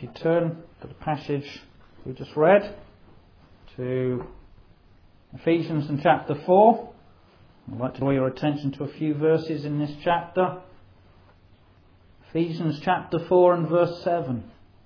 If you turn to the passage we just read, to Ephesians in chapter 4, I'd like to draw your attention to a few verses in this chapter. Ephesians chapter 4 and verse 7.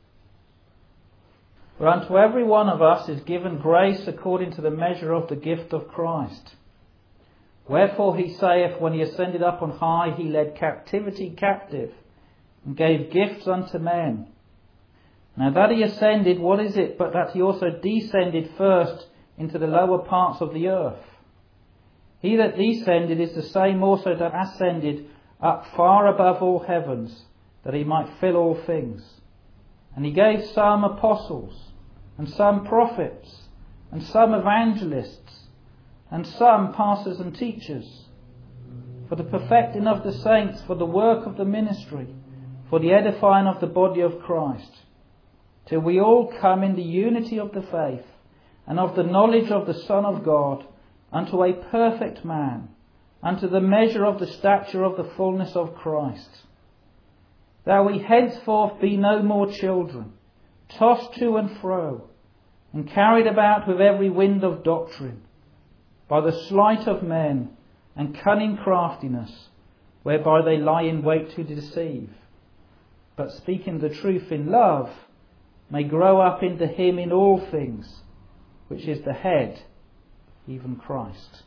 For unto every one of us is given grace according to the measure of the gift of Christ. Wherefore he saith, when he ascended up on high, he led captivity captive, and gave gifts unto men. Now that he ascended, what is it but that he also descended first into the lower parts of the earth? He that descended is the same also that ascended up far above all heavens, that he might fill all things. And he gave some apostles, and some prophets, and some evangelists, and some pastors and teachers, for the perfecting of the saints, for the work of the ministry, for the edifying of the body of Christ, till we all come in the unity of the faith, and of the knowledge of the Son of God, unto a perfect man, unto the measure of the stature of the fullness of Christ. That we henceforth be no more children, tossed to and fro, and carried about with every wind of doctrine, by the sleight of men and cunning craftiness, whereby they lie in wait to deceive, but speaking the truth in love, may grow up into him in all things, which is the head, even Christ.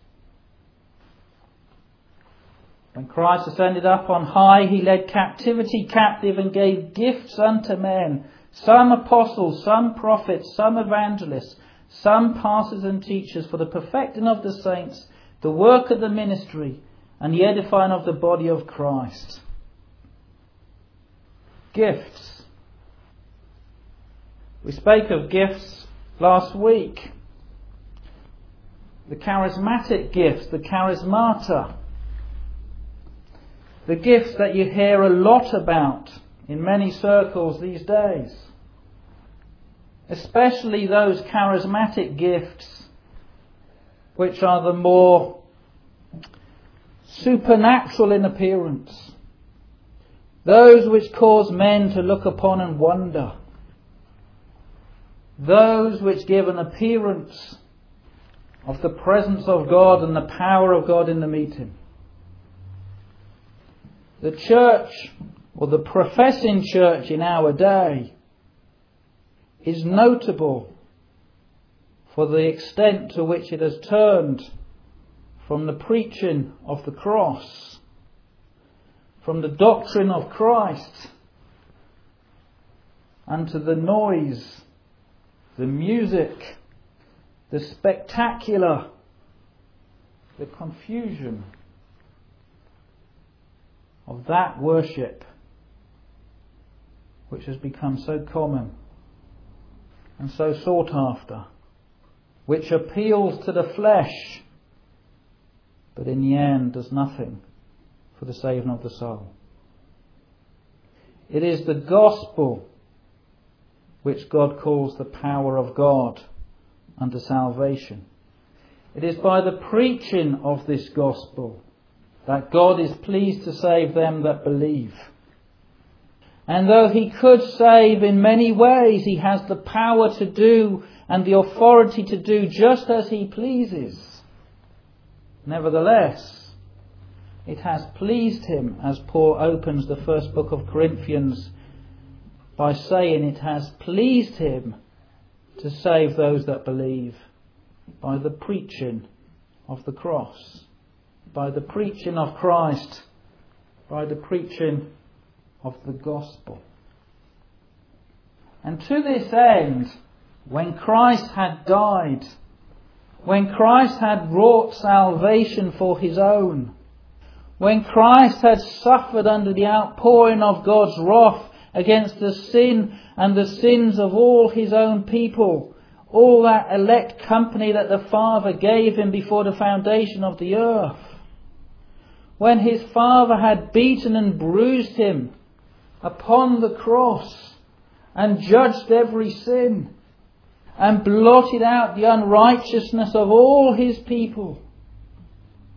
When Christ ascended up on high, he led captivity captive and gave gifts unto men, some apostles, some prophets, some evangelists, some pastors and teachers, for the perfecting of the saints, the work of the ministry, and the edifying of the body of Christ. Gifts. We spoke of gifts last week. The charismatic gifts, the charismata. The gifts that you hear a lot about in many circles these days. Especially those charismatic gifts which are the more supernatural in appearance. Those which cause men to look upon and wonder. Those which give an appearance of the presence of God and the power of God in the meeting. The church, or the professing church in our day, is notable for the extent to which it has turned from the preaching of the cross, from the doctrine of Christ, unto the noise, the music, the spectacular, the confusion of that worship which has become so common and so sought after, which appeals to the flesh, but in the end does nothing for the saving of the soul. It is the gospel which God calls the power of God unto salvation. It is by the preaching of this gospel that God is pleased to save them that believe. And though he could save in many ways, he has the power to do and the authority to do just as he pleases. Nevertheless, it has pleased him, as Paul opens the first book of Corinthians by saying, it has pleased him to save those that believe by the preaching of the cross, by the preaching of Christ, by the preaching of the gospel. And to this end, when Christ had died, when Christ had wrought salvation for his own, when Christ had suffered under the outpouring of God's wrath against the sin and the sins of all his own people, all that elect company that the Father gave him before the foundation of the earth, when his Father had beaten and bruised him upon the cross and judged every sin and blotted out the unrighteousness of all his people,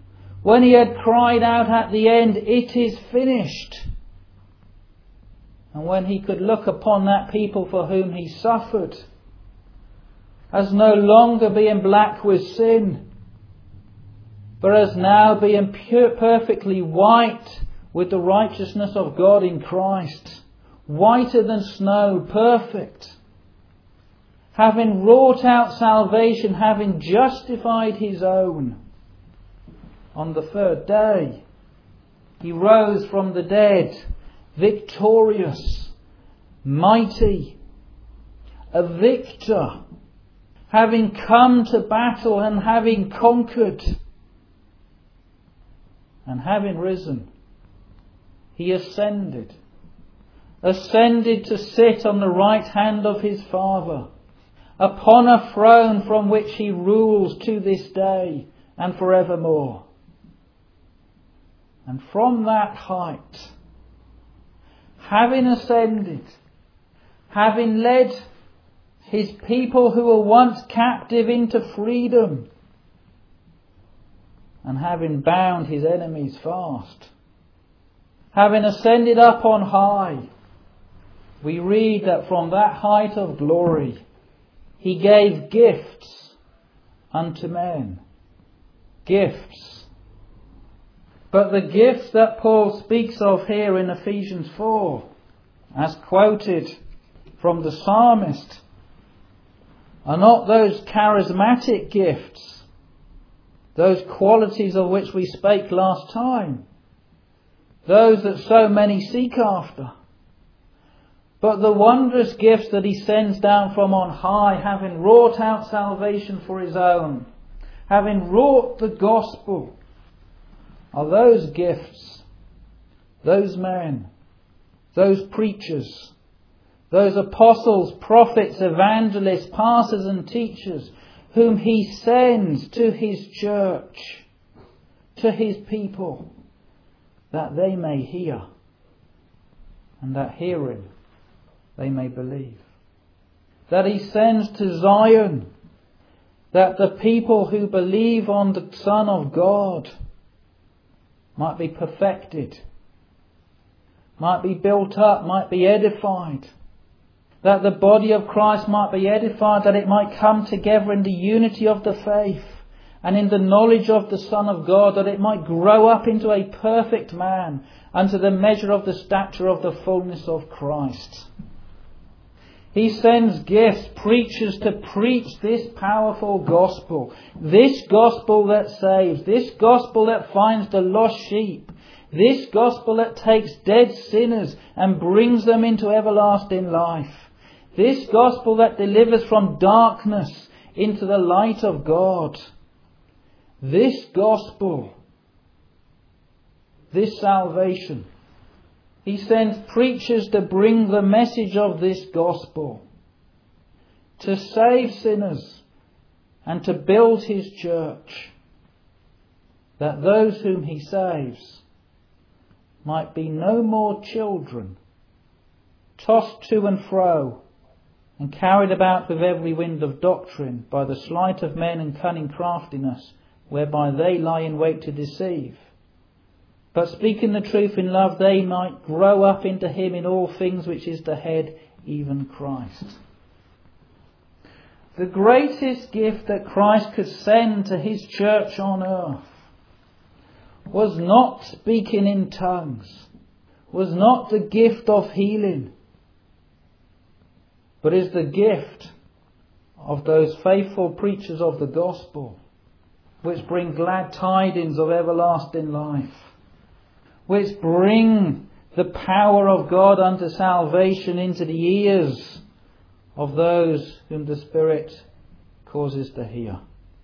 when he had cried out at the end, "It is finished," And when he could look upon that people for whom he suffered as no longer being black with sin, but as now being perfectly white with the righteousness of God in Christ, whiter than snow, perfect, having wrought out salvation, having justified his own, on the third day he rose from the dead, victorious, mighty, a victor, having come to battle and having conquered, and having risen, he ascended to sit on the right hand of his Father, upon a throne from which he rules to this day and forevermore. And from that height, having ascended, having led his people who were once captive into freedom, and having bound his enemies fast, having ascended up on high, we read that from that height of glory he gave gifts unto men. Gifts. But the gifts that Paul speaks of here in Ephesians 4, as quoted from the psalmist, are not those charismatic gifts, those qualities of which we spake last time, those that so many seek after, but the wondrous gifts that he sends down from on high, having wrought out salvation for his own, having wrought the gospel, are those gifts, those men, those preachers, those apostles, prophets, evangelists, pastors and teachers, whom he sends to his church, to his people, that they may hear, and that hearing they may believe. That he sends to Zion, that the people who believe on the Son of God might be perfected, might be built up, might be edified, that the body of Christ might be edified, that it might come together in the unity of the faith and in the knowledge of the Son of God, that it might grow up into a perfect man, unto the measure of the stature of the fullness of Christ. He sends gifts, preachers, to preach this powerful gospel. This gospel that saves. This gospel that finds the lost sheep. This gospel that takes dead sinners and brings them into everlasting life. This gospel that delivers from darkness into the light of God. This gospel, this salvation. He sends preachers to bring the message of this gospel, to save sinners and to build his church, that those whom he saves might be no more children, tossed to and fro and carried about with every wind of doctrine by the sleight of men and cunning craftiness, whereby they lie in wait to deceive. But speaking the truth in love, they might grow up into him in all things which is the head, even Christ. The greatest gift that Christ could send to his church on earth was not speaking in tongues, was not the gift of healing, but is the gift of those faithful preachers of the gospel, which bring glad tidings of everlasting life, which bring the power of God unto salvation into the ears of those whom the Spirit causes to hear.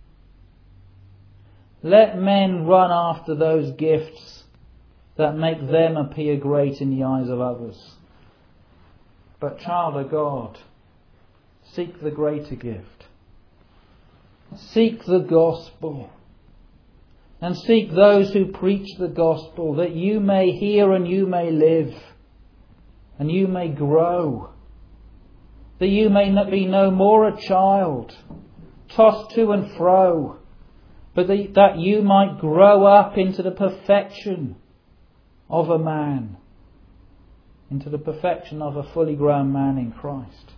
Let men run after those gifts that make them appear great in the eyes of others. But child of God, seek the greater gift. Seek the gospel. And seek those who preach the gospel, that you may hear and you may live, and you may grow, that you may not be no more a child, tossed to and fro, but that you might grow up into the perfection of a man, into the perfection of a fully grown man in Christ.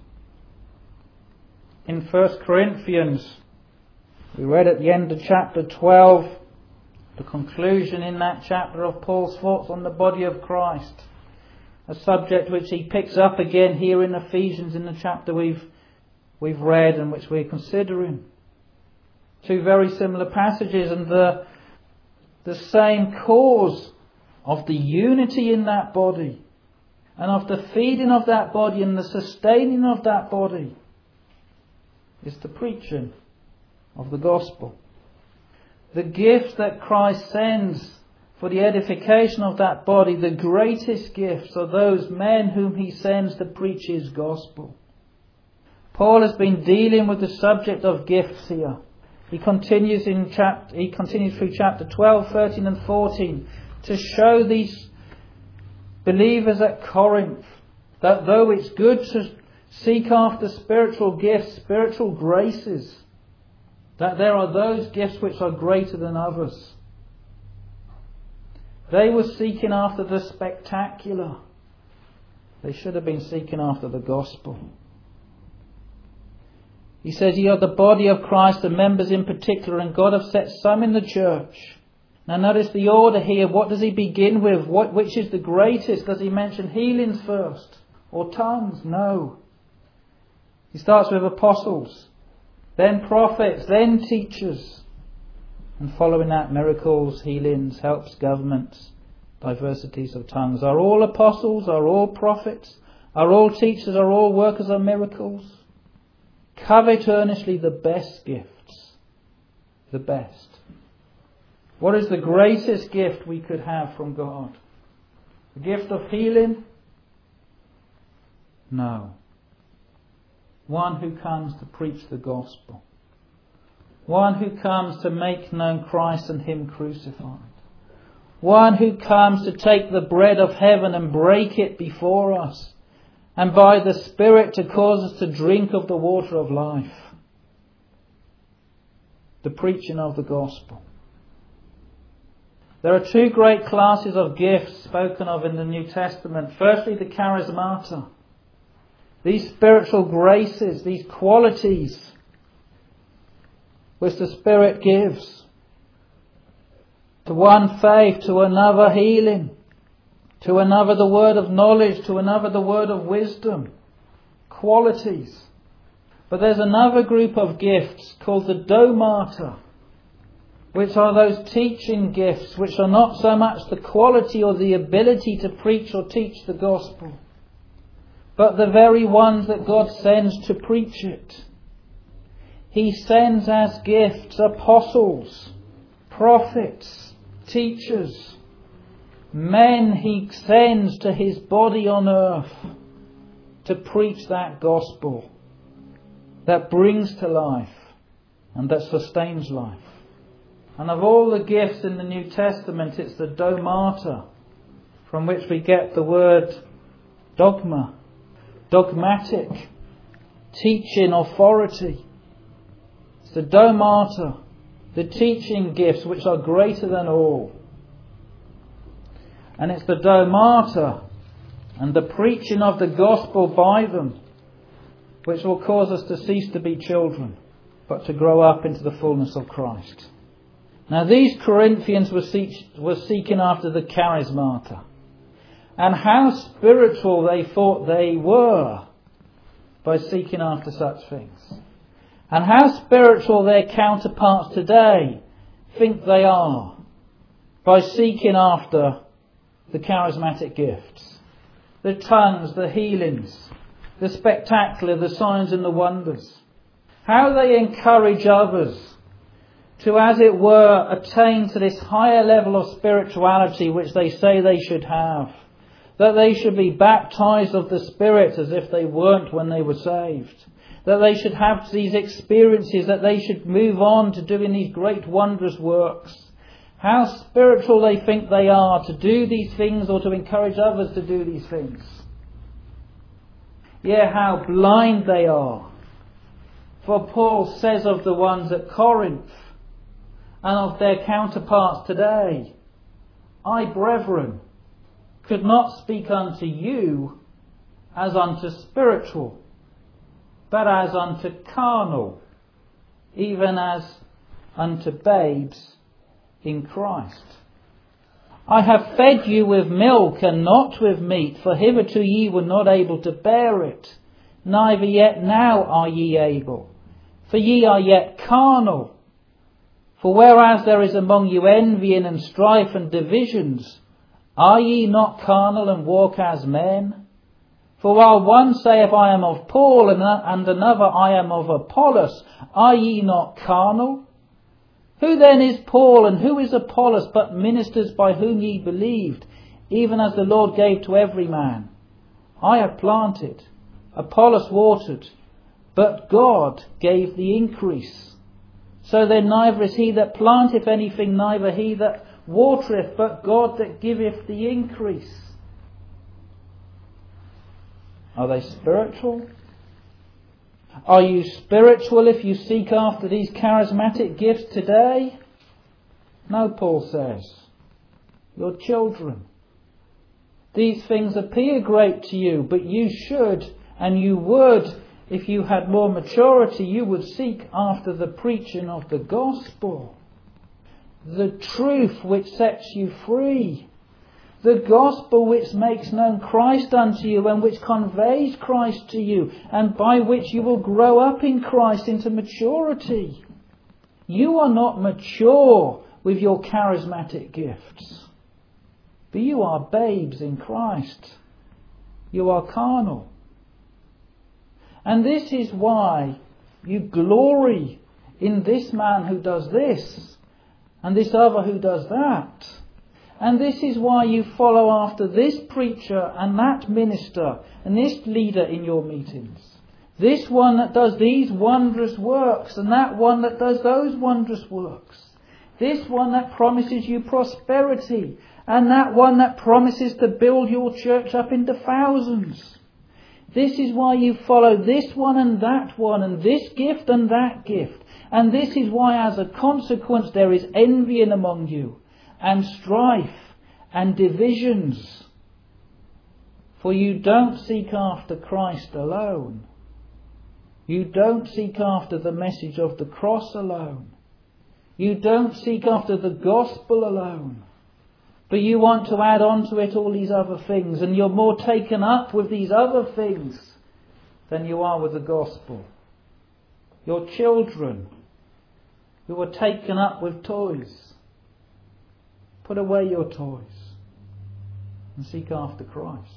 In 1 Corinthians, we read at the end of chapter 12, the conclusion in that chapter of Paul's thoughts on the body of Christ, a subject which he picks up again here in Ephesians in the chapter we've read and which we're considering. Two very similar passages, and the same cause of the unity in that body and of the feeding of that body and the sustaining of that body is the preaching of the gospel. The gifts that Christ sends for the edification of that body, the greatest gifts are those men whom he sends to preach his gospel. Paul has been dealing with the subject of gifts here. He continues through chapter 12, 13 and 14 to show these believers at Corinth that though it's good to seek after spiritual gifts, spiritual graces, that there are those gifts which are greater than others. They were seeking after the spectacular. They should have been seeking after the gospel. He says, "Ye are the body of Christ, the members in particular, and God hath set some in the church." Now notice the order here. What does he begin with? Which is the greatest? Does he mention healings first? Or tongues? No. He starts with apostles, then prophets, then teachers. And following that, miracles, healings, helps, governments, diversities of tongues. Are all apostles? Are all prophets? Are all teachers? Are all workers of miracles? Covet earnestly the best gifts. The best. What is the greatest gift we could have from God? The gift of healing? No. One who comes to preach the gospel. One who comes to make known Christ and Him crucified. One who comes to take the bread of heaven and break it before us, and by the Spirit to cause us to drink of the water of life. The preaching of the gospel. There are two great classes of gifts spoken of in the New Testament. Firstly, the charismata. These spiritual graces, these qualities which the Spirit gives. To one faith, to another healing, to another the word of knowledge, to another the word of wisdom. Qualities. But there's another group of gifts called the domata, which are those teaching gifts, which are not so much the quality or the ability to preach or teach the gospel, but the very ones that God sends to preach it. He sends as gifts apostles, prophets, teachers, men He sends to His body on earth to preach that gospel that brings to life and that sustains life. And of all the gifts in the New Testament, it's the domata, from which we get the word dogma, dogmatic, teaching authority. It's the domata, the teaching gifts which are greater than all. And it's the domata and the preaching of the gospel by them which will cause us to cease to be children, but to grow up into the fullness of Christ. Now these Corinthians were seeking after the charismata. And how spiritual they thought they were by seeking after such things. And how spiritual their counterparts today think they are by seeking after the charismatic gifts. The tongues, the healings, the spectacular, the signs and the wonders. How they encourage others to, as it were, attain to this higher level of spirituality which they say they should have. That they should be baptized of the Spirit as if they weren't when they were saved. That they should have these experiences, that they should move on to doing these great wondrous works. How spiritual they think they are to do these things or to encourage others to do these things. Yeah, how blind they are. For Paul says of the ones at Corinth and of their counterparts today, I, brethren, could not speak unto you as unto spiritual, but as unto carnal, even as unto babes in Christ. I have fed you with milk and not with meat, for hitherto ye were not able to bear it, neither yet now are ye able, for ye are yet carnal. For whereas there is among you envying and strife and divisions, are ye not carnal and walk as men? For while one saith, I am of Paul, and another, I am of Apollos, are ye not carnal? Who then is Paul and who is Apollos but ministers by whom ye believed, even as the Lord gave to every man? I have planted, Apollos watered, but God gave the increase. So then neither is he that planteth anything, neither he that watereth, but God that giveth the increase. Are they spiritual? Are you spiritual if you seek after these charismatic gifts today? No, Paul says. You're children. These things appear great to you, but you should, and you would, if you had more maturity, you would seek after the preaching of the gospel. The truth which sets you free. The gospel which makes known Christ unto you and which conveys Christ to you and by which you will grow up in Christ into maturity. You are not mature with your charismatic gifts, but you are babes in Christ. You are carnal. And this is why you glory in this man who does this and this other who does that. And this is why you follow after this preacher and that minister and this leader in your meetings. This one that does these wondrous works and that one that does those wondrous works. This one that promises you prosperity and that one that promises to build your church up into thousands. This is why you follow this one and this gift and that gift. And this is why as a consequence there is envying among you, and strife and divisions. For you don't seek after Christ alone. You don't seek after the message of the cross alone. You don't seek after the gospel alone. But you want to add on to it all these other things, and you're more taken up with these other things than you are with the gospel. Your children who are taken up with toys. Put away your toys and seek after Christ.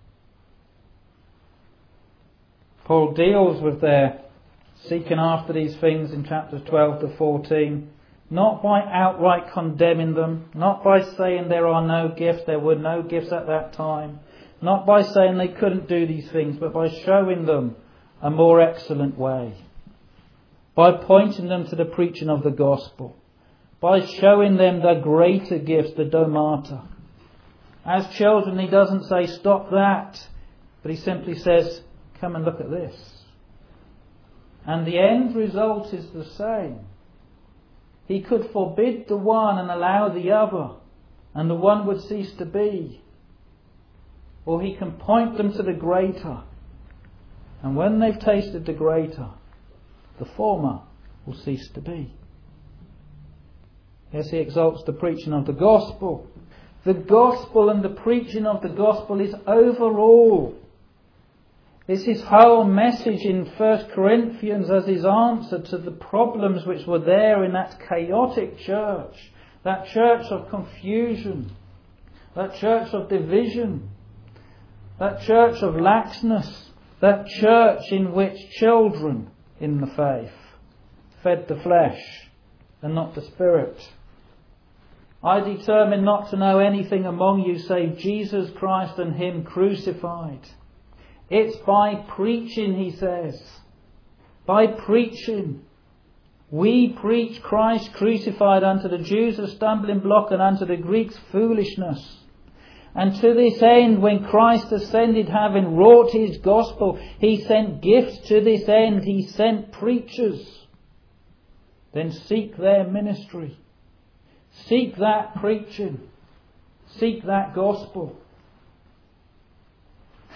Paul deals with their seeking after these things in chapters 12 to 14, not by outright condemning them, not by saying there are no gifts, there were no gifts at that time, not by saying they couldn't do these things, but by showing them a more excellent way, by pointing them to the preaching of the gospel, by showing them the greater gifts, the domata. As children, he doesn't say, stop that, but he simply says, come and look at this. And the end result is the same. He could forbid the one and allow the other, and the one would cease to be. Or he can point them to the greater. And when they've tasted the greater, the former will cease to be. Yes, he exalts the preaching of the gospel. The gospel and the preaching of the gospel is overall. It's his whole message in 1 Corinthians as his answer to the problems which were there in that chaotic church. That church of confusion. That church of division. That church of laxness. That church in which children in the faith fed the flesh and not the spirit. I determine not to know anything among you save Jesus Christ and Him crucified. It's by preaching, he says. By preaching. We preach Christ crucified, unto the Jews a stumbling block and unto the Greeks foolishness. And to this end, when Christ ascended, having wrought his gospel, he sent gifts to this end. He sent preachers. Then seek their ministry. Seek that preaching. Seek that gospel.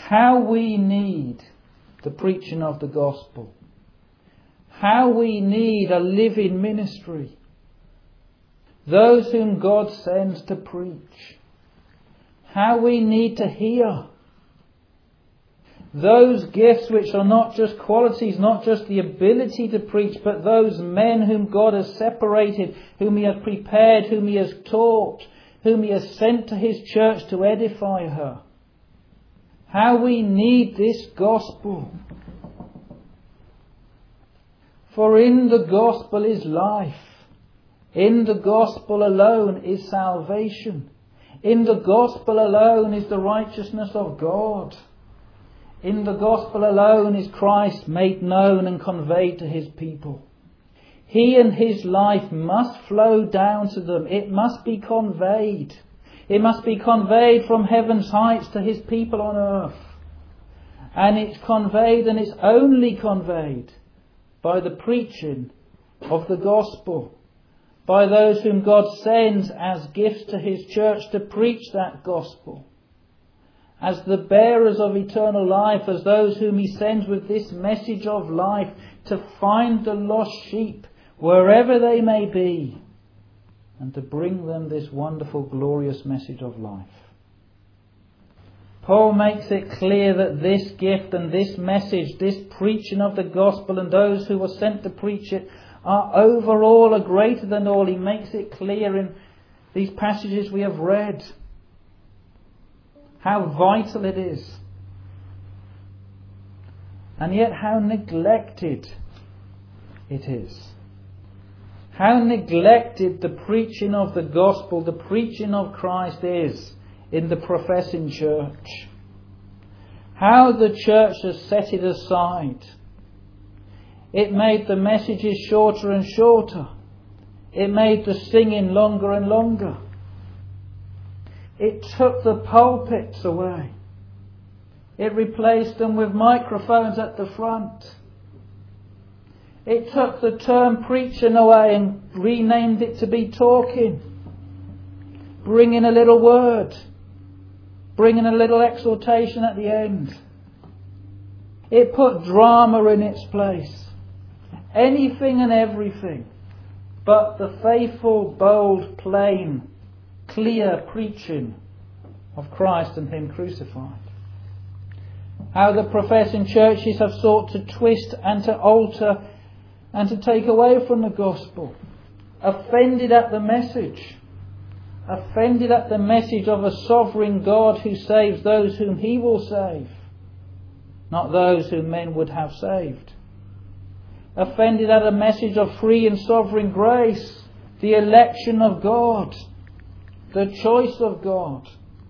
how we need the preaching of the gospel. How we need a living ministry. Those whom God sends to preach. How we need to hear. Those gifts which are not just qualities, not just the ability to preach, but those men whom God has separated, whom He has prepared, whom He has taught, whom He has sent to His church to edify her. How we need this gospel. For in the gospel is life. In the gospel alone is salvation. In the gospel alone is the righteousness of God. In the gospel alone is Christ made known and conveyed to His people. He and His life must flow down to them. It must be conveyed. It must be conveyed from heaven's heights to His people on earth. And it's conveyed, and it's only conveyed by the preaching of the gospel. By those whom God sends as gifts to His church to preach that gospel. As the bearers of eternal life, as those whom He sends with this message of life to find the lost sheep wherever they may be and to bring them this wonderful, glorious message of life. Paul makes it clear that this gift and this message, this preaching of the gospel and those who were sent to preach it are over all, are greater than all. He makes it clear in these passages we have read. How vital it is. And yet how neglected it is. How neglected the preaching of the gospel, the preaching of Christ is in the professing church. How the church has set it aside. It made the messages shorter and shorter. It made the singing longer and longer. It took the pulpits away. It replaced them with microphones at the front. It took the term preaching away and renamed it to be talking. Bringing a little word. Bringing a little exhortation at the end. It put drama in its place. Anything and everything but the faithful, bold, plain, clear preaching of Christ and Him crucified. How the professing churches have sought to twist and to alter and to take away from the gospel. Offended at the message. Offended at the message of a sovereign God who saves those whom He will save, not those whom men would have saved. Offended at a message of free and sovereign grace, the election of God, the choice of God.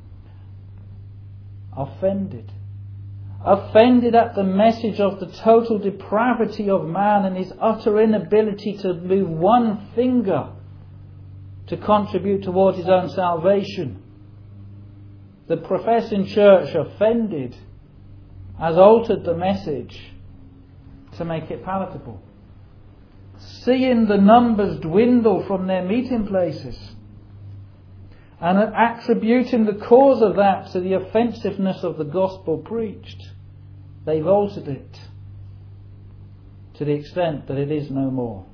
Offended. Offended at the message of the total depravity of man and his utter inability to move one finger to contribute towards his own salvation. The professing church, offended, has altered the message to make it palatable. Seeing the numbers dwindle from their meeting places and attributing the cause of that to the offensiveness of the gospel preached, they've altered it to the extent that it is no more.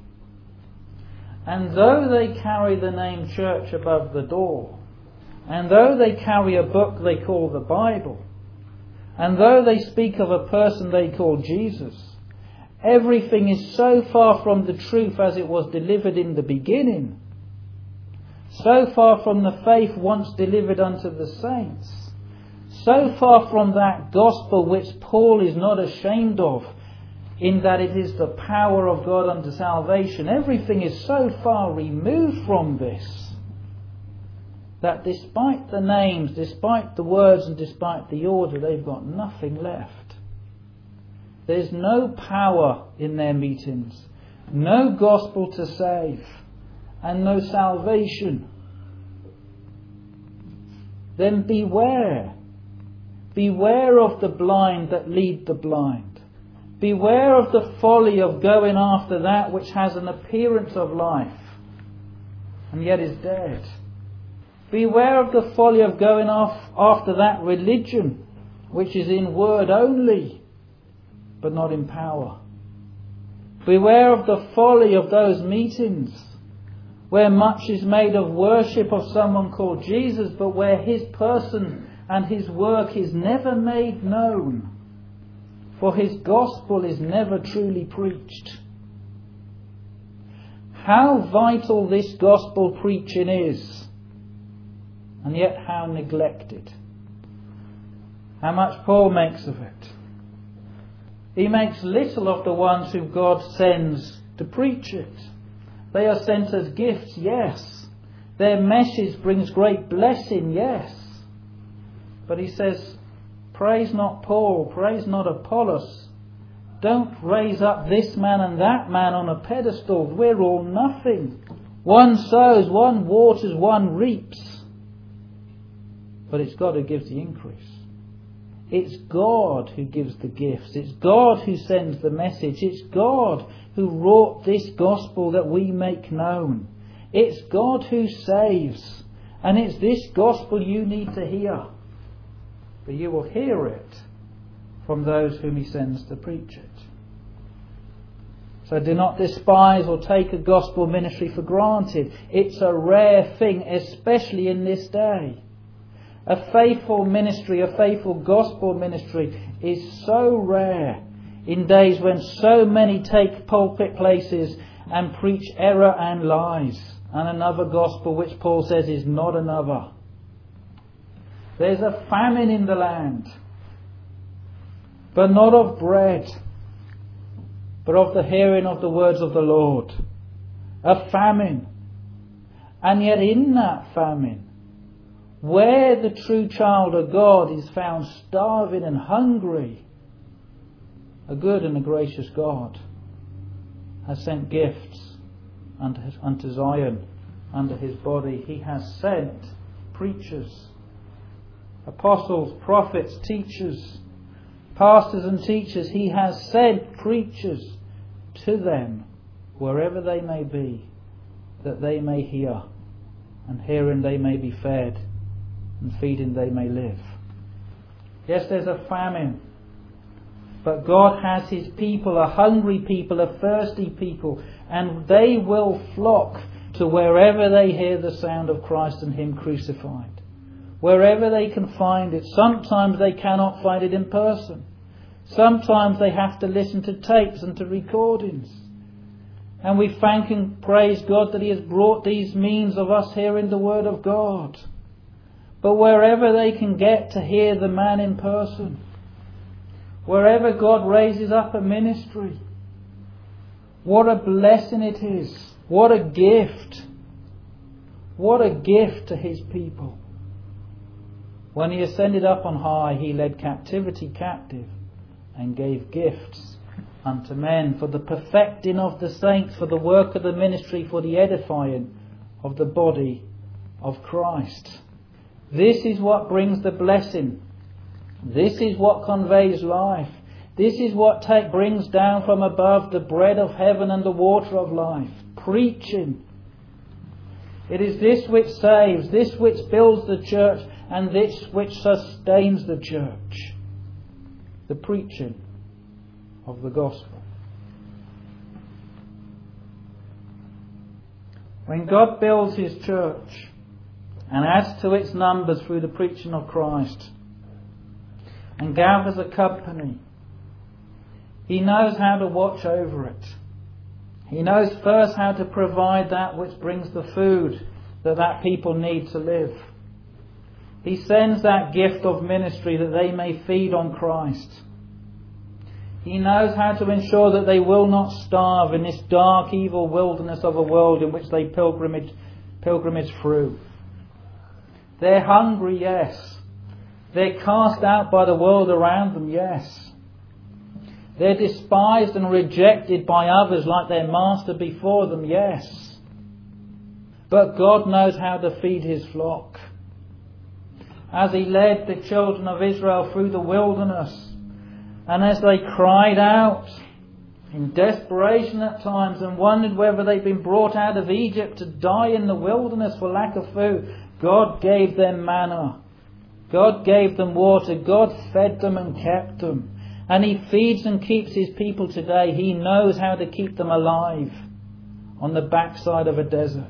And though they carry the name church above the door, and though they carry a book they call the Bible, and though they speak of a person they call Jesus, everything is so far from the truth as it was delivered in the beginning, so far from the faith once delivered unto the saints, so far from that gospel which Paul is not ashamed of, in that it is the power of God unto salvation. Everything is so far removed from this that despite the names, despite the words and despite the order, they've got nothing left. There's no power in their meetings, no gospel to save, and no salvation. Then beware. Beware of the blind that lead the blind. Beware of the folly of going after that which has an appearance of life and yet is dead. Beware of the folly of going after that religion which is in word only, but not in power. Beware of the folly of those meetings where much is made of worship of someone called Jesus, but where his person and his work is never made known, for his gospel is never truly preached. How vital this gospel preaching is, and yet how neglected. How much Paul makes of it. He makes little of the ones whom God sends to preach it. They are sent as gifts, yes. Their message brings great blessing, yes. But he says, praise not Paul, praise not Apollos. Don't raise up this man and that man on a pedestal. We're all nothing. One sows, one waters, one reaps. But it's God who gives the increase. It's God who gives the gifts. It's God who sends the message. It's God who wrought this gospel that we make known. It's God who saves. And it's this gospel you need to hear. But you will hear it from those whom he sends to preach it. So do not despise or take a gospel ministry for granted. It's a rare thing, especially in this day. A faithful ministry, a faithful gospel ministry is so rare in days when so many take pulpit places and preach error and lies, and another gospel which Paul says is not another. There's a famine in the land, but not of bread, but of the hearing of the words of the Lord. A famine. And yet in that famine, where the true child of God is found starving and hungry, a good and a gracious God has sent gifts unto Zion, unto his body. He has sent preachers, apostles, prophets, teachers, pastors and teachers. He has sent preachers to them wherever they may be, that they may hear, and hearing they may be fed, and feeding they may live. Yes, there's a famine, but God has his people, a hungry people, a thirsty people, and they will flock to wherever they hear the sound of Christ and him crucified. Wherever they can find it. Sometimes they cannot find it in person. Sometimes they have to listen to tapes and to recordings. And we thank and praise God that he has brought these means of us hearing the word of God. But wherever they can get to hear the man in person, wherever God raises up a ministry, what a blessing it is. What a gift. What a gift to his people. When he ascended up on high, he led captivity captive and gave gifts unto men for the perfecting of the saints, for the work of the ministry, for the edifying of the body of Christ. This is what brings the blessing. This is what conveys life. This is what brings down from above the bread of heaven and the water of life. Preaching. It is this which saves, this which builds the church, and this which sustains the church. The preaching of the gospel. When God builds his church and adds to its numbers through the preaching of Christ and gathers a company, he knows how to watch over it. He knows first how to provide that which brings the food that people need to live. He sends that gift of ministry that they may feed on Christ. He knows how to ensure that they will not starve in this dark, evil wilderness of a world in which they pilgrimage through. They're hungry, yes. They're cast out by the world around them, yes. They're despised and rejected by others like their master before them, yes. But God knows how to feed his flock. As he led the children of Israel through the wilderness, and as they cried out in desperation at times and wondered whether they'd been brought out of Egypt to die in the wilderness for lack of food, God gave them manna God gave them water. God fed them and kept them. And He feeds and keeps His people today. He knows how to keep them alive on the backside of a desert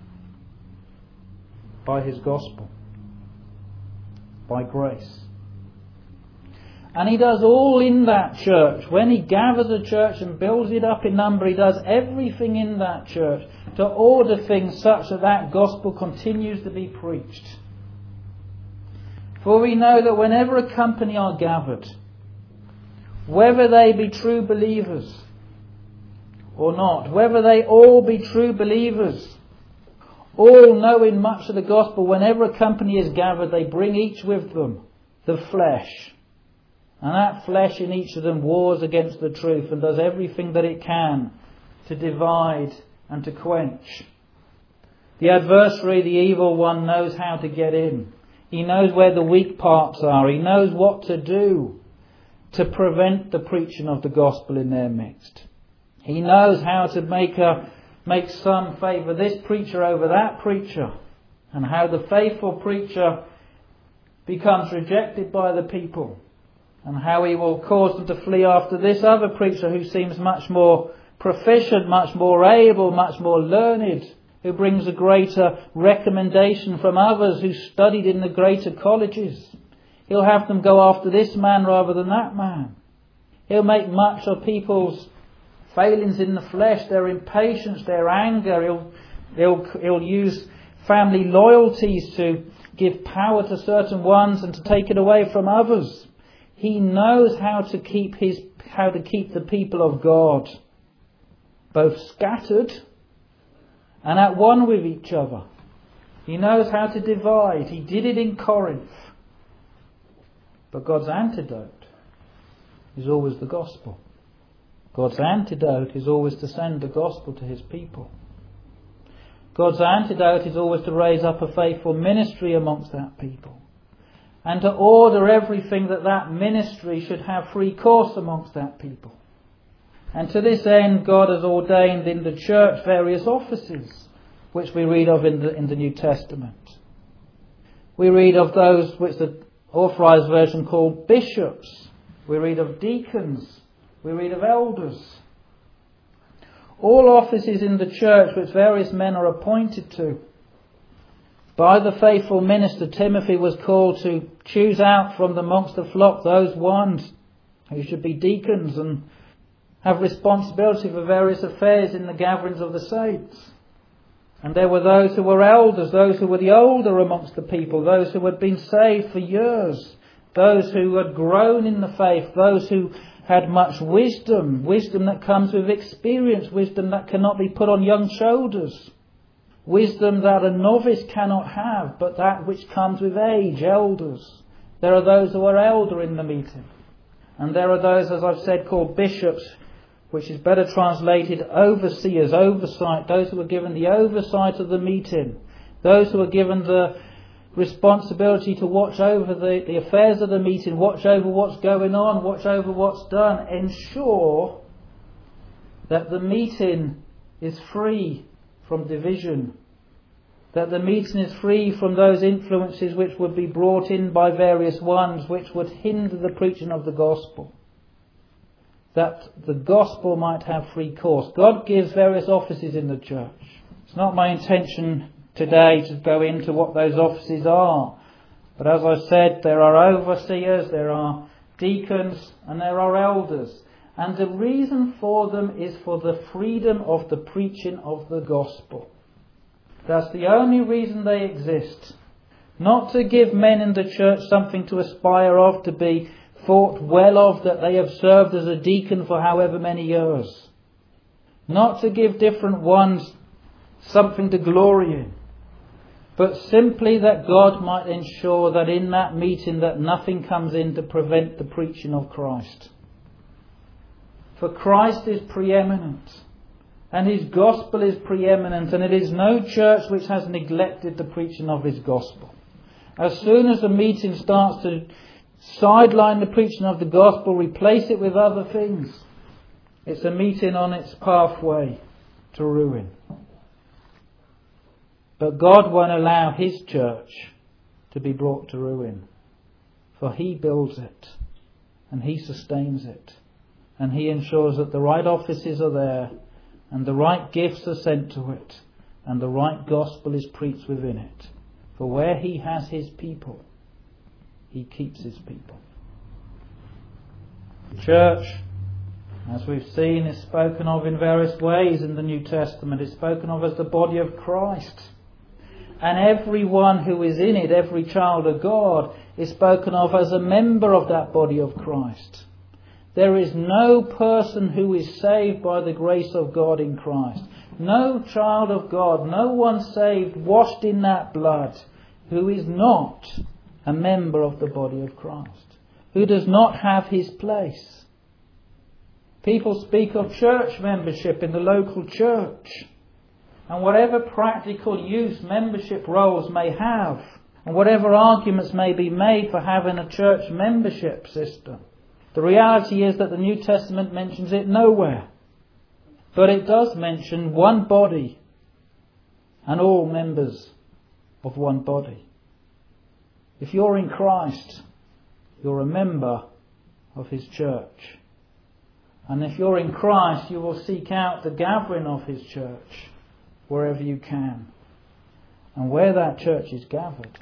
by His gospel, by grace. And He does all in that church. When He gathers a church and builds it up in number, He does everything in that church to order things such that that gospel continues to be preached. For we know that whenever a company are gathered, whether they be true believers or not, whether they all be true believers, all knowing much of the gospel, whenever a company is gathered, they bring each with them the flesh. And that flesh in each of them wars against the truth and does everything that it can to divide and to quench. The adversary, the evil one, knows how to get in. He knows where the weak parts are. He knows what to do to prevent the preaching of the gospel in their midst. He knows how to make some favour this preacher over that preacher, and how the faithful preacher becomes rejected by the people, and how he will cause them to flee after this other preacher who seems much more proficient, much more able, much more learned, who brings a greater recommendation from others who studied in the greater colleges. He'll have them go after this man rather than that man. He'll make much of people's failings in the flesh, their impatience, their anger. He'll use family loyalties to give power to certain ones and to take it away from others. He knows how to keep the people of God both scattered and at one with each other. He knows how to divide. He did it in Corinth. But God's antidote is always the gospel. God's antidote is always to send the gospel to His people. God's antidote is always to raise up a faithful ministry amongst that people, and to order everything that ministry should have free course amongst that people. And to this end, God has ordained in the church various offices, which we read of in the New Testament. We read of those which the Authorized Version call bishops. We read of deacons. We read of elders. All offices in the church which various men are appointed to. By the faithful minister, Timothy was called to choose out from amongst the flock those ones who should be deacons and have responsibility for various affairs in the gatherings of the saints. And there were those who were elders, those who were the older amongst the people, those who had been saved for years, those who had grown in the faith, those who had much wisdom that comes with experience, wisdom that cannot be put on young shoulders, wisdom that a novice cannot have, but that which comes with age, elders. There are those who are elder in the meeting. And there are those, as I've said, called bishops, which is better translated overseers, oversight, those who are given the oversight of the meeting, those who are given the responsibility to watch over the affairs of the meeting, watch over what's going on, watch over what's done, ensure that the meeting is free from division, that the meeting is free from those influences which would be brought in by various ones which would hinder the preaching of the gospel, that the gospel might have free course. God gives various offices in the church. It's not my intention today to go into what those offices are, but as I said, there are overseers, there are deacons, and there are elders. And the reason for them is for the freedom of the preaching of the gospel. That's the only reason they exist. Not to give men in the church something to aspire of, to be thought well of, that they have served as a deacon for however many years. Not to give different ones something to glory in, but simply that God might ensure that in that meeting that nothing comes in to prevent the preaching of Christ. For Christ is preeminent, and His gospel is preeminent, and it is no church which has neglected the preaching of His gospel. As soon as a meeting starts to sideline the preaching of the gospel, replace it with other things, it's a meeting on its pathway to ruin. But God won't allow His church to be brought to ruin. For He builds it, and He sustains it, and He ensures that the right offices are there, and the right gifts are sent to it, and the right gospel is preached within it. For where He has His people, He keeps His people. Church, as we've seen, is spoken of in various ways in the New Testament. It's spoken of as the body of Christ. And everyone who is in it, every child of God, is spoken of as a member of that body of Christ. There is no person who is saved by the grace of God in Christ. No child of God, no one saved, washed in that blood, who is not a member of the body of Christ, who does not have his place. People speak of church membership in the local church, and whatever practical use membership roles may have, and whatever arguments may be made for having a church membership system, the reality is that the New Testament mentions it nowhere. But it does mention one body and all members of one body. If you're in Christ, you're a member of His church. And if you're in Christ, you will seek out the gathering of His church wherever you can. And where that church is gathered,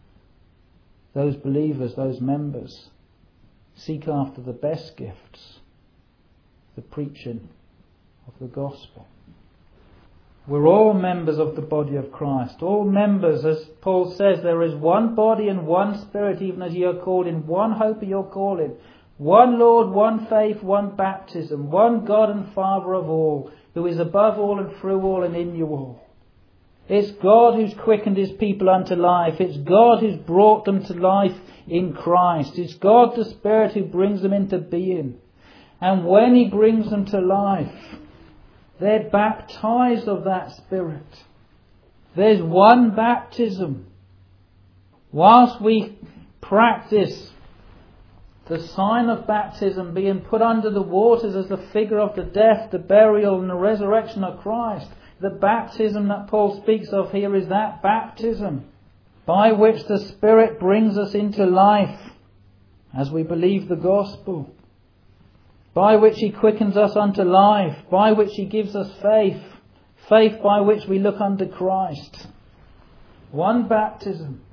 those believers, those members, seek after the best gifts, the preaching of the gospel. We're all members of the body of Christ. All members, as Paul says, there is one body and one Spirit, even as ye are called in one hope of your calling. One Lord, one faith, one baptism, one God and Father of all, who is above all and through all and in you all. It's God who's quickened His people unto life. It's God who's brought them to life in Christ. It's God the Spirit who brings them into being. And when He brings them to life, they're baptized of that Spirit. There's one baptism. Whilst we practice the sign of baptism being put under the waters as the figure of the death, the burial and the resurrection of Christ, the baptism that Paul speaks of here is that baptism by which the Spirit brings us into life as we believe the gospel, by which He quickens us unto life, by which He gives us faith, faith by which we look unto Christ. One baptism.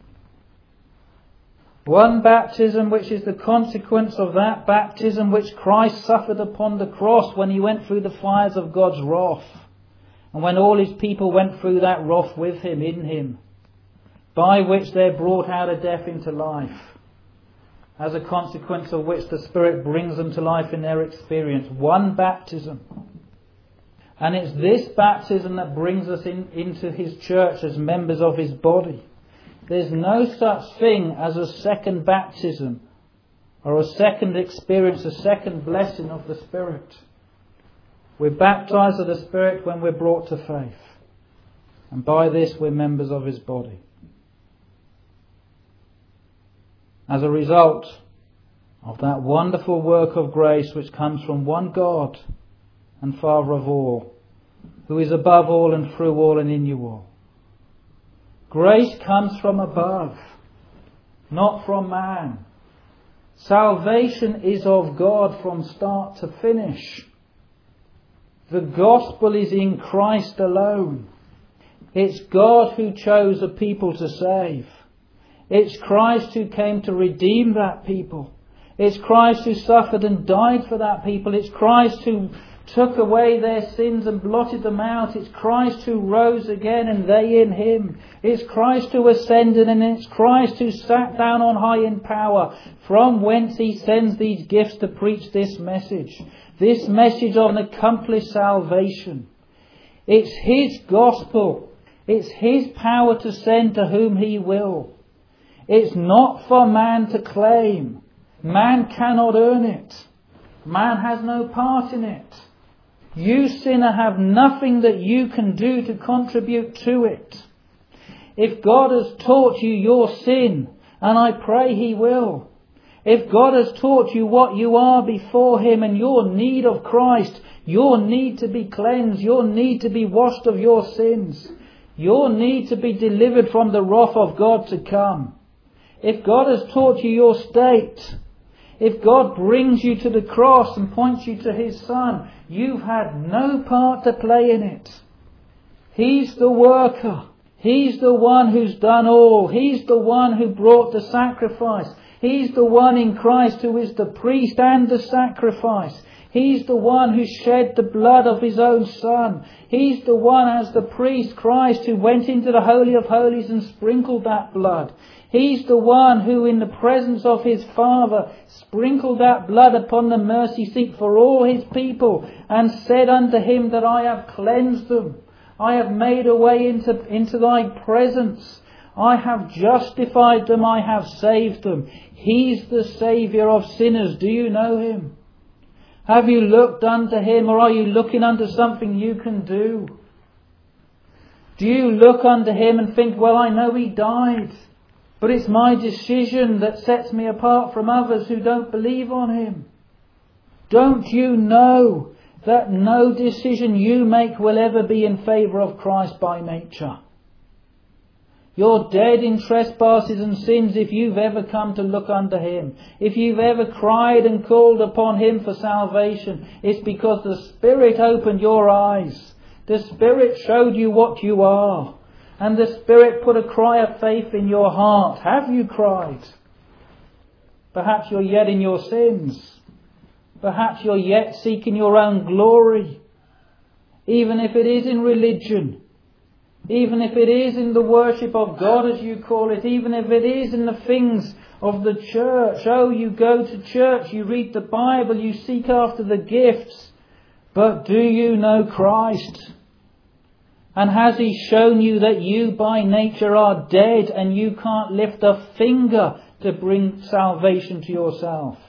One baptism which is the consequence of that baptism which Christ suffered upon the cross when He went through the fires of God's wrath. And when all His people went through that wrath with Him, in Him, by which they're brought out of death into life, as a consequence of which the Spirit brings them to life in their experience. One baptism. And it's this baptism that brings us into His church as members of His body. There's no such thing as a second baptism or a second experience, a second blessing of the Spirit. We're baptized of the Spirit when we're brought to faith. And by this we're members of His body. As a result of that wonderful work of grace which comes from one God and Father of all, who is above all and through all and in you all. Grace comes from above, not from man. Salvation is of God from start to finish. The gospel is in Christ alone. It's God who chose a people to save. It's Christ who came to redeem that people. It's Christ who suffered and died for that people. It's Christ who took away their sins and blotted them out. It's Christ who rose again and they in Him. It's Christ who ascended and it's Christ who sat down on high in power, from whence He sends these gifts to preach this message of an accomplished salvation. It's His gospel. It's His power to send to whom He will. It's not for man to claim. Man cannot earn it. Man has no part in it. You, sinner, have nothing that you can do to contribute to it. If God has taught you your sin, and I pray He will, if God has taught you what you are before Him and your need of Christ, your need to be cleansed, your need to be washed of your sins, your need to be delivered from the wrath of God to come, If God has taught you your state, if God brings you to the cross and points you to His Son, you've had no part to play in it. He's the worker. He's the one who's done all. He's the one who brought the sacrifice. He's the one in Christ who is the priest and the sacrifice. He's the one who shed the blood of His own Son. He's the one as the priest, Christ, who went into the Holy of Holies and sprinkled that blood. He's the one who in the presence of His Father sprinkled that blood upon the mercy seat for all His people and said unto Him that I have cleansed them. I have made a way into Thy presence. I have justified them. I have saved them. He's the Saviour of sinners. Do you know Him? Have you looked unto Him, or are you looking unto something you can do? Do you look unto Him and think, well, I know He died, but it's my decision that sets me apart from others who don't believe on Him? Don't you know that no decision you make will ever be in favour of Christ by nature? You're dead in trespasses and sins if you've ever come to look unto Him. If you've ever cried and called upon Him for salvation, it's because the Spirit opened your eyes. The Spirit showed you what you are. And the Spirit put a cry of faith in your heart. Have you cried? Perhaps you're yet in your sins. Perhaps you're yet seeking your own glory. Even if it is in religion. Even if it is in the worship of God, as you call it. Even if it is in the things of the church. Oh, you go to church, you read the Bible, you seek after the gifts. But do you know Christ? And has He shown you that you by nature are dead and you can't lift a finger to bring salvation to yourself?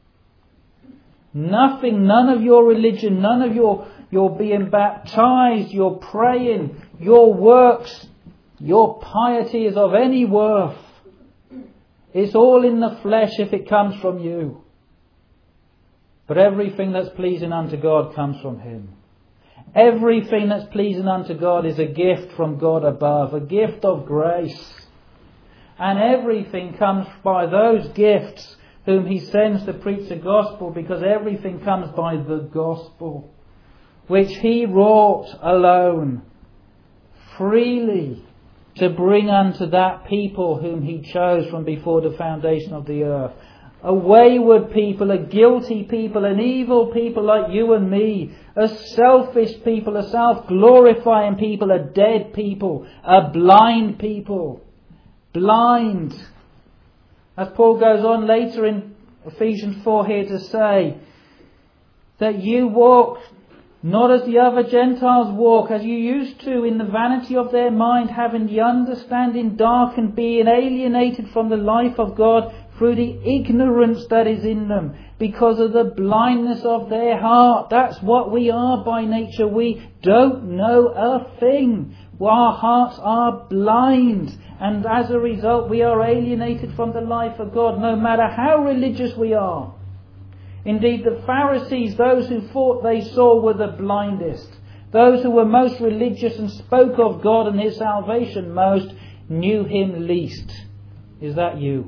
Nothing, none of your religion, none of your being baptized, your praying, your works, your piety is of any worth. It's all in the flesh if it comes from you. But everything that's pleasing unto God comes from Him. Everything that's pleasing unto God is a gift from God above, a gift of grace. And everything comes by those gifts whom He sends to preach the gospel, because everything comes by the gospel, which He wrought alone, freely, to bring unto that people whom He chose from before the foundation of the earth. A wayward people, a guilty people, an evil people like you and me, a selfish people, a self-glorifying people, a dead people, a blind people. Blind. As Paul goes on later in Ephesians 4 here to say, that you walk not as the other Gentiles walk, as you used to, in the vanity of their mind, having the understanding darkened, being alienated from the life of God through the ignorance that is in them, because of the blindness of their heart. That's what we are by nature. We don't know a thing. Our hearts are blind, and as a result we are alienated from the life of God, no matter how religious we are. Indeed, the Pharisees, those who thought they saw, were the blindest. Those who were most religious and spoke of God and His salvation most, knew Him least. Is that you?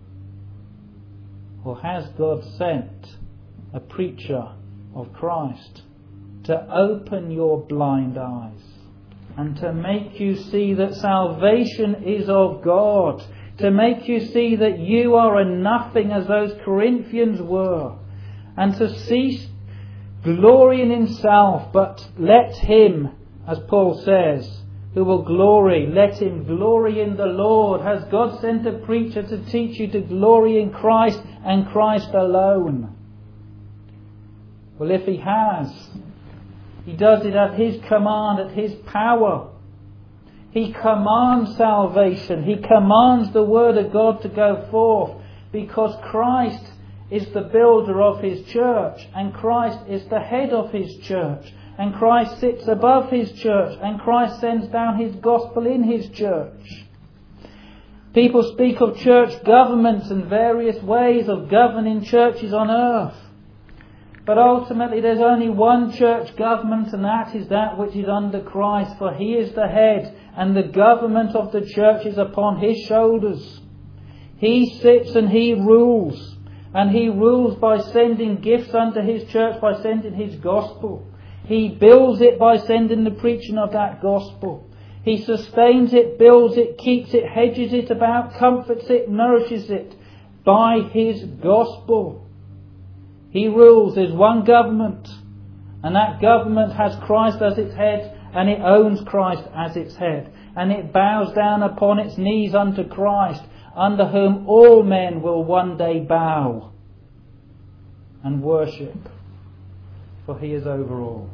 Or has God sent a preacher of Christ to open your blind eyes and to make you see that salvation is of God, to make you see that you are a nothing as those Corinthians were, and to cease glorying in self, but let him, as Paul says, who will glory, let him glory in the Lord. Has God sent a preacher to teach you to glory in Christ and Christ alone? Well, if He has, He does it at His command, at His power. He commands salvation. He commands the Word of God to go forth, because Christ is the builder of His church, and Christ is the head of His church, and Christ sits above His church, and Christ sends down His gospel in His church. People speak of church governments and various ways of governing churches on earth. But ultimately there's only one church government, and that is that which is under Christ, for He is the head, and the government of the church is upon His shoulders. He sits and He rules. And He rules by sending gifts unto His church, by sending His gospel. He builds it by sending the preaching of that gospel. He sustains it, builds it, keeps it, hedges it about, comforts it, nourishes it by His gospel. He rules. There's one government, and that government has Christ as its head, and it owns Christ as its head, and it bows down upon its knees unto Christ, under whom all men will one day bow and worship, for He is over all.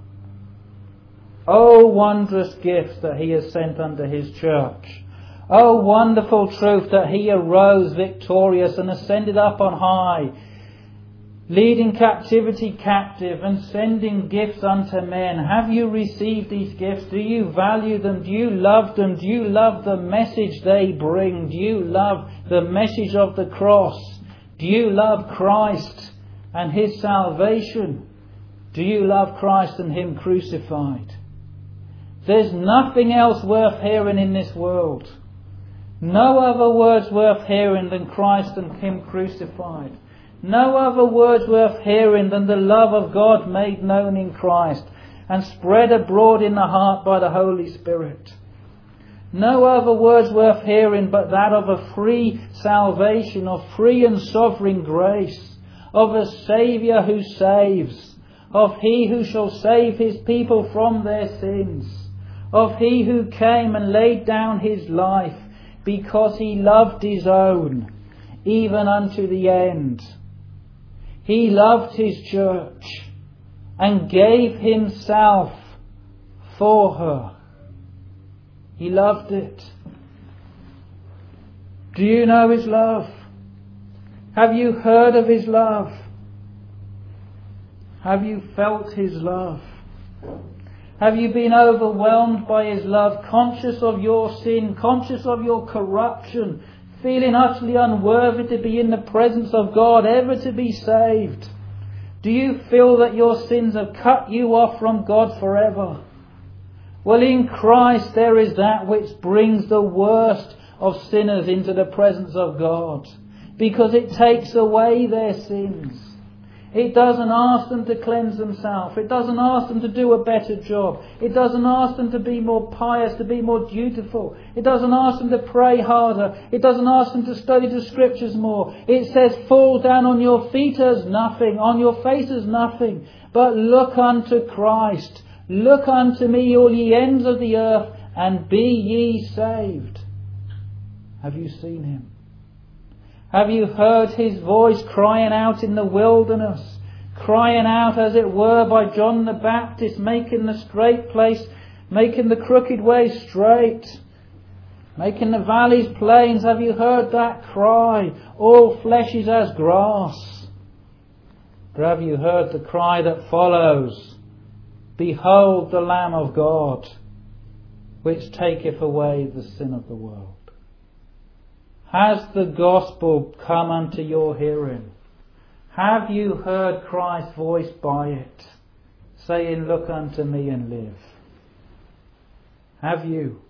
Oh, wondrous gifts that He has sent unto His church. Oh, wonderful truth that He arose victorious and ascended up on high, leading captivity captive and sending gifts unto men. Have you received these gifts? Do you value them? Do you love them? Do you love the message they bring? Do you love the message of the cross? Do you love Christ and His salvation? Do you love Christ and Him crucified? There's nothing else worth hearing in this world. No other words worth hearing than Christ and Him crucified. No other words worth hearing than the love of God made known in Christ and spread abroad in the heart by the Holy Spirit. No other words worth hearing but that of a free salvation, of free and sovereign grace, of a Saviour who saves, of He who shall save His people from their sins, of He who came and laid down His life because He loved His own, even unto the end. He loved His church and gave Himself for her. He loved it. Do you know His love? Have you heard of His love? Have you felt His love? Have you been overwhelmed by His love, conscious of your sin, conscious of your corruption, feeling utterly unworthy to be in the presence of God, ever to be saved? Do you feel that your sins have cut you off from God forever? Well, in Christ there is that which brings the worst of sinners into the presence of God, because it takes away their sins. It doesn't ask them to cleanse themselves. It doesn't ask them to do a better job. It doesn't ask them to be more pious, to be more dutiful. It doesn't ask them to pray harder. It doesn't ask them to study the Scriptures more. It says, fall down on your feet as nothing, on your face as nothing, but look unto Christ. Look unto me, all ye ends of the earth, and be ye saved. Have you seen Him? Have you heard His voice crying out in the wilderness? Crying out, as it were, by John the Baptist, making the straight place, making the crooked way straight, making the valleys plains. Have you heard that cry? All flesh is as grass. Or have you heard the cry that follows? Behold the Lamb of God, which taketh away the sin of the world. Has the gospel come unto your hearing? Have you heard Christ's voice by it, saying, look unto me and live? Have you?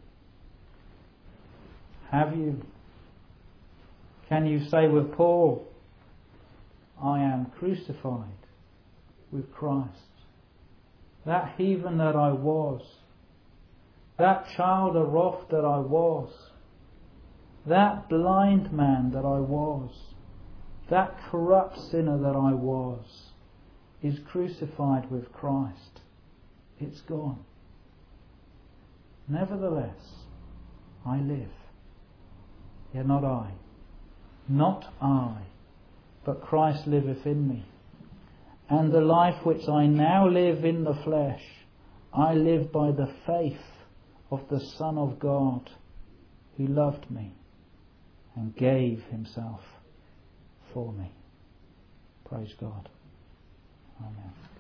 Have you? Can you say with Paul, I am crucified with Christ? That heathen that I was, that child of wrath that I was, that blind man that I was, that corrupt sinner that I was, is crucified with Christ. It's gone. Nevertheless, I live. Yet not I. Not I, but Christ liveth in me. And the life which I now live in the flesh, I live by the faith of the Son of God, who loved me and gave Himself for me. Praise God. Amen.